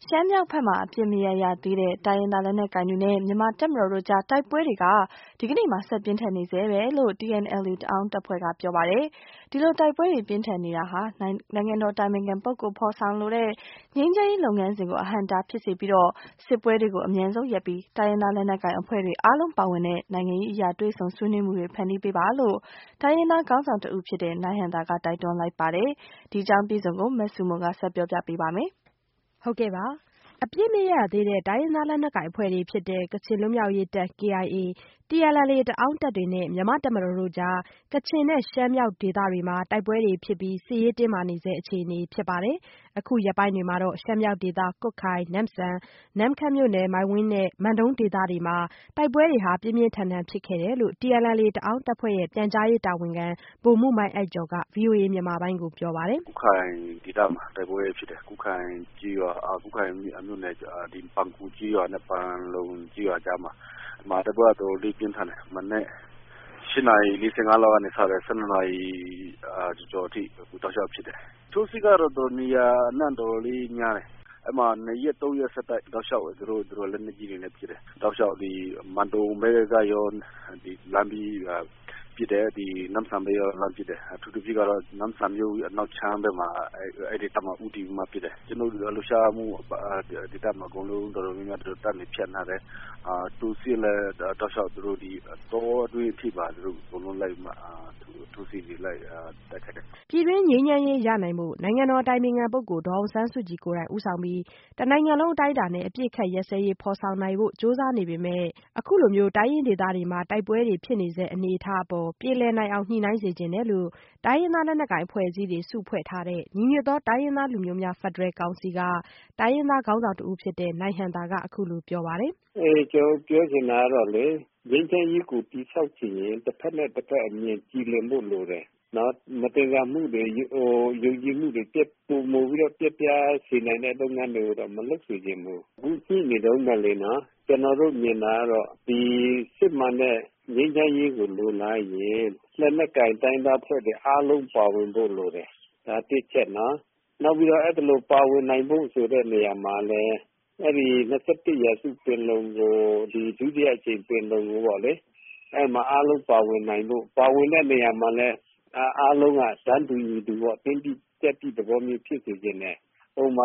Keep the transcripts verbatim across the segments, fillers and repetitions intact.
ရှမ်းမြောက်ဘက်မှာအပြစ်မရရသေးတဲ့တိုင်းရင်းသားလက်နက်ကိုင်တွေနဲ့မြန်မာတပ်မတော်တို့ကြားတိုက်ပွဲတွေကဒီကနေ့မှဆက်ပြင်းထန်နေဆဲပဲလို့ T N L A တအောင်းတပ်ဖွဲ့ကပြောပါတယ်။ဒီလိုတိုက်ပွဲတွေပြင်းထန်နေတာဟာနိုင်ငံတော်တိုင်ပင်ခံပုဂ္ဂိုလ်ဖော်ဆောင်လိုတဲ့ငြိမ်းချမ်းရေးလုပ်ငန်းစဉ်ကိုအဟန့်အတားဖြစ်စေပြီးတော့စစ်ပွဲတွေကိုအမြန်ဆုံးရပ်ပြီးတိုင်းရင်းသားလက်နက်ကိုင်အဖွဲ့တွေအားလုံးပါဝင်တဲ့နိုင်ငံရေးအရာတွေ့ဆုံဆွေးနွေးမှုတွေဖန်တီးပေးပါလို့တိုင်းရင်းသားခေါင်းဆောင်တဦးဖြစ်တဲ့နိုင်ဟံသာကတိုက်တွန်းလိုက်ပါတယ်။ဒီအကြောင်းပြည်စုံကိုမဆုမွန်ကဆက်ပြောပြပေးပါမယ်။ဟုတ်ကဲ့ပါအပြစ်မရသေးတဲ့တိုင်းရင်းသားလက်နက်ကိုင်အဖွဲ့တွေဖြစ်တဲ့ကချင်လွတ်မြောက်ရေးတပ် K I A T N L A တအောင်းတပ်တွေနဲ့မြန်မာတပ်မတော်တို့ကြားကချင်နဲ့ရှမ်းမြောက်ဒေသတွေမှာတိုက်ပွဲတွေဖြစ်ပြီးစစ်ရေးတင်းမာနေဆဲအခြေအနေဖြစ်ပါတယ်။အခုရက်ပိုင်းတွေမှာတော့ရှမ်းမြောက်ဒေသကွတ်ခိုင်နမ့်ဆန်နမ့်ခမ်းမြို့နယ်မိုင်းဝန်းနဲ့မန်တုံးဒေသတွေမှာတိုက်ပွဲတွေဟာပြင်းပြင်းထန်ထန်ဖြစ်ခဲ့တယ်လို့ T N L A တအောင်းတပ်ဖွဲ့ရဲ့ပြန်ကြားရေးတာဝန်ခံဗိုလ်မှူးမိုင်းအိုက်ကျော်က V O A မြန်မာပိုင်းကိုပြောပါတယ်။ကွတ်ခိုင်ဒေသမှာတိုက်ပွဲဖြစ်တယ်ကွတ်ခိုင်ကြီးရွာကွတ်ခိုင်မြို့နယ်ဒီပန်ကူကြီးရွာနဲ့ပန်လုံကြီးရွာကြားမှာမှာတပွဲတော်လေးပြင်းထန်တယ်မနေ့ရှစ်နာရီလေးဆယ်ငါးလောက်ကနေစတယ်ဆယ်နှစ်နာရီကျော်အထိတောက်လျှောက်ဖြစ်တယ်ထိုးစစ်ကတော့တော်နေရာအနှံ့တော်လေးများတယ်အမှနှစ်ရက်သုံးရက်ဆက်တိုက်တောက်လျှောက်သူတို့သူတို့လက်နက်ကြီးတွေနဲ့ဖြစ်တယ်တောက်လျှောက်ဒီမန်တုံဘက်ကရောဒီလမ်းပြီးဖြစ်တယ်ဒီနမ်ဆန်ဘက်ရောလမ်းဖြစ်တယ်အထူးသဖြင့်ကတော့နမ်ဆန်မြို့အနောက်ချမ်းဘက်မှာအဲ့ဒီတမဦးတီမှာဖြစ်တယ်ကျွန်တော်တို့လှရှားမှုဒီတမအကုန်လုံးတော်တော်များများတို့တက်နေဖြတ်နေတယ်အာတူစီလဲတောက်လျှောက်သူတို့ဒီတော့အတွင်းထိပါသူတို့အကုန်လုံးလိုက်မှာသူစီတွေလိုက်တက်ခဲ့တယ်ပြည်တွင်းငြိမ်းချမ်းရေးရနိုင်မှုနိုင်ငံတော်တိုင်ပင်ခံပုဂ္ဂိုလ်ဒေါ်အောင်ဆန်းစုကြည်ကိုယ်တိုင်ဦးဆောင်ပြီးတနိုင်ငံလုံးအတိုင်းအတာနဲ့အပြစ်ခတ်ရက်စဲရေးဖော်ဆောင်နိုင်ဖို့ကြိုးစားနေပေမဲ့အခုလိုမျိုးတိုင်းရင်းဒေသတွေမှာတိုက်ပွဲတွေဖြစ်နေစေအနေအထားအပေါ်ပြေလည်နိုင်အောင်ညှိနှိုင်းစေချင်တယ်လို့တိုင်းရင်းသားလက်နက်ကိုင်အဖွဲ့အစည်းတွေစုဖွဲ့ထားတဲ့ညီညွတ်သောတိုင်းရင်းသားလူမျိုးများဖက်ဒရယ်ကောင်စီကတိုင်းရင်းသားခေါင်းဆောင်တဦးဖြစ်တဲ့နိုင်ဟံသာကအခုလိုပြောပါတယ်။အဲကျွန်တော်ပြောချင်တာကတော့လေငြိမ်းချမ်းရေးကိုတည်ဆောက်ချင်ရင်တစ်ဖက်နဲ့တစ်ဖက်အမြင်ကြည်လင်ဖို့လိုတယ်နော်မတင်ကြမှုတွေဟိုယုံကြည်မှုတွေပြတ်ပုံမူပြီးတော့ပြက်ပြားစေနိုင်တဲ့လုပ်ငန်းတွေကိုတော့မလုပ်စေချင်ဘူးအခုကြည့်နေတော့မှလေနော်ကျွန်တော်တို့မြင်တာကတော့ဒီစစ်မှန်တဲ့ငြိမ်းချမ်းရေးကိုလိုလားရင်လက်နက်ကင်တိုင်းသားဖွဲ့တွေအားလုံးပါဝင်ဖို့လိုတယ်ဒါတစ်ချက်နော်နောက်ပြီးတော့အဲ့ဒါလိုပါဝင်နိုင်ဖို့ဆိုတဲ့နေရာမှာလည်းအဲ့ဒီနှစ်ဆယ့်တစ်ရာစုပင်လုံကိုဒီဒုတိယအကြိမ်ပင်လုံကိုပေါ့လေအဲ့မှာအားလုံးပါဝင်နိုင်ဖို့ပါဝင်တဲ့နေရာမှာလည်းအားလုံးကတန်းတူညီတူပေါ့တင်းတိတက်တိသဘောမျိုးဖြစ်စေခြင်းနဲ့ဟိုမှာ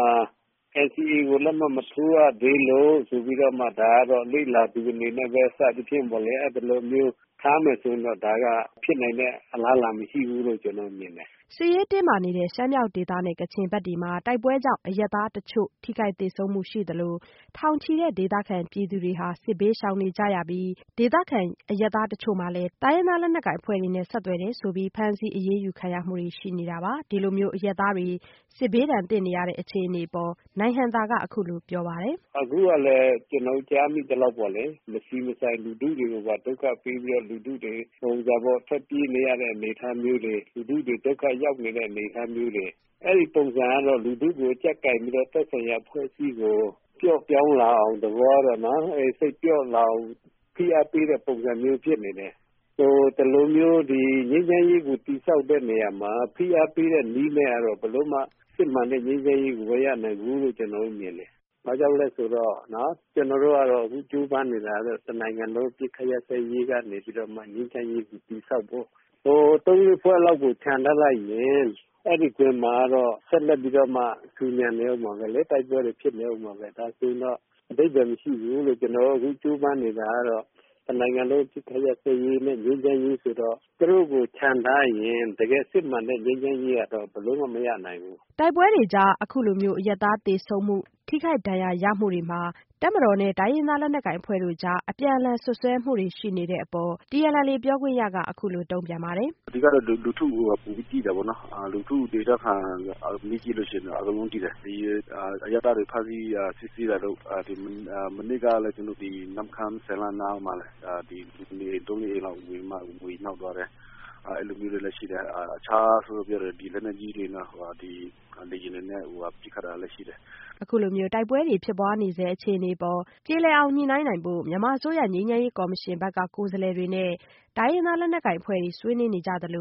N C A ကိုလက်မှတ်မထိုးရသေးလို့ဆိုပြီးတော့မှဒါကတော့လိလာသူအနေနဲ့ပဲစသဖြင့်ပေါ့လေအဲ့ဒါလိုမျိုးထားမယ်ဆိုတော့ဒါကဖြစ်နိုင်တဲ့အလားအလာမရှိဘူးလို့ကျွန်တော်မြင်တယ်စစ်ရေးတင်းမာနေတဲ့ရှမ်းမြောက်ဒေသနဲ့ကချင်ဘက်တွေမှာတိုက်ပွဲကြောင့်အရပ်သားတချို့ထိခိုက်သေဆုံးမှုရှိသလိုထောင်ချီတဲ့ဒေသခံပြည်သူတွေဟာစစ်ဘေးရှောင်နေကြရပြီးဒေသခံအရပ်သားတချို့မှာလည်းတိုင်းရင်းသားလက်နက်ကိုင်အဖွဲ့တွေနဲ့ဆက်သွယ်တယ်ဆိုပြီးဖမ်းဆီးအရေးယူခံရမှုတွေရှိနေတာပါဒီလိုမျိုးအရပ်သားတွေစစ်ဘေးဒဏ်သင့်နေရတဲ့အခြေအနေပေါ်နိုင်ဟံသာကအခုလိုပြောပါတယ်အခုကလည်းကျွန်တော်ကြားမိတဲ့လောက်ပေါ့လေမရှိမဆိုင်လူထုတွေကိုပါဒုက္ခပေးပြီးတော့လူထုတွေဟိုကြပေါ့ထပ်ပြေးနေရတဲ့အနေအထားမျိုးတွေလူထုတွေဒုက္ခရောက်နေတဲ့အနေအထားမျိုးတွေအဲ့ဒီပုံစံကတော့လူထုကိုကြက်ကင်ပြီးတော့သက်ဆိုင်ရာဖွဲ့စည်းကိုပျော့ပြောင်းလာအောင်တဘောတော့နော်အဲစိတ်ပျော့လာအောင်ဖိအားပေးတဲ့ပုံစံမျိုးဖြစ်နေတယ်ဟိုတလိုမျိုးဒီငြိမ်းချမ်းရေးကိုတိဆောက်တဲ့နေရာမှာဖိအားပေးတဲ့နည်းနဲ့ကတော့ဘလို့မှစစ်မှန်တဲ့ငြိမ်းချမ်းရေးကိုဝယ်ရနိုင်ဘူးလို့ကျွန်တော်မြင်တယ်ဘာကြောင့်လဲဆိုတော့နော်ကျွန်တော်တို့ကတော့အခုကျိုးပန်းနေတာတော့တနိုင်ငံလုံးပြစ်ခရဆက်ရေးကနေပြီးတော့မှငြိမ်းချမ်းရေးကိုတိဆောက်ဖို့ဟိုသုံးဖွဲ့လောက်ကိုခြံထားလိုက်ရင်အဲ့ဒီကွင်းမှာတော့ဆက်လက်ပြီးတော့မှကျူညံနေအောင်ပါပဲလေတိုက်ပွဲတွေဖြစ်နေအောင်ပါပဲဒါဆိုတော့အတိတ်ကမရှိဘူးလို့ကျွန်တော်အခုကျိုးပန်းနေတာကတော့တနိုင်ငံလုံးပြစ်ခရဆက်ရေးနဲ့ငြိမ်းချမ်းရေးဆိုတော့သူတို့ကိုခြံထားရင်တကယ်စစ်မှန်တဲ့ငြိမ်းချမ်းရေးကတော့ဘလို့မှမရနိုင်ဘူးတိုက်ပွဲတွေကြားအခုလိုမျိုးအရပ်သားသေဆုံးမှုထိခိုက်ဒဏ်ရာရမှုတွေမှာတပ်မတော်နဲ့တိုင်းရင်းသားလက်နက်ကိုင်အဖွဲ့တို့ကြားအပြန်အလှန်ဆွဆွဲမှုတွေရှိနေတဲ့အပေါ် T N L A ပြောခွင့်ရကအခုလိုတုံ့ပြန်ပါတယ်ဒီကတော့လူထုကိုပူပြီးကြည့်တယ်ပေါ့နော်လူထုဒေသခံမြည်ကြည့်လို့ရှိရင်အကုန်ကြည့်တယ်ဒီအရပ်သားတွေဖမ်းဆီးစစ်ဆေးတာတော့ဒီမနေ့ကလည်းကျွန်တော်ဒီနမ်ခမ်းဆယ်လနာမှာလည်းဒီနေတုံးလေးလောက်ဝင်မှဝင်နောက်သွားတယ်အဲ့လိုမျိုးတွေလည်းရှိတယ်အခြားဆိုပြတယ်ဒီလက်နက်ကြီးတွေနဲ့ဟိုဒီလေယာဉ်တွေနဲ့ဟိုပြစ်ခတ်တာလည်းရှိတယ်အခုလိုမျိုးတိုက်ပွဲတွေဖြစ်ပွားနေစေအခြေအနေပေါ်ပြေလည်အောင်ညှိနှိုင်းနိုင်ဖို့မြန်မာအစိုးရငြိမ်းချမ်းရေးကော်မရှင်ဘက်ကကိုယ်စားလှယ်တွေနဲ့တိုင်းရင်းသားလက်နက်ကိုင်အဖွဲ့တွေဆွေးနွေးနေကြသလို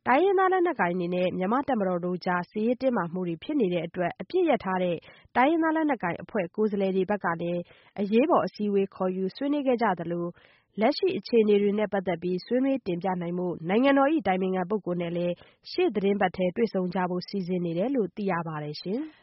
တိုင်းရင်းသားလက်နက်ကိုင်တွေနဲ့မြန်မာ့တပ်မတော်တို့ကြား စစ်ရေးတင်းမာမှုတွေဖြစ်နေတဲ့အတွက် အပစ်ရပ်ထားတဲ့ တိုင်းရင်းသားလက်နက်ကိုင်အဖွဲ့ကိုယ်စားလှယ်တွေဘက်ကလည်း အရေးပေါ်အစည်းအဝေးခေါ်ယူဆွေးနွေးခဲ့ကြသလို လက်ရှိအခြေအနေတွေနဲ့ပတ်သက်ပြီး ဆွေးနွေးတင်ပြနိုင်ဖို့ နိုင်ငံတော်၏ အတိုင်ပင်ခံပုဂ္ဂိုလ်နဲ့လည်း ရှေ့သီတင်းပတ်ထဲတွေ့ဆုံကြဖို့ စီစဉ်နေတယ်လို့ သိရပါတယ်ရှင်။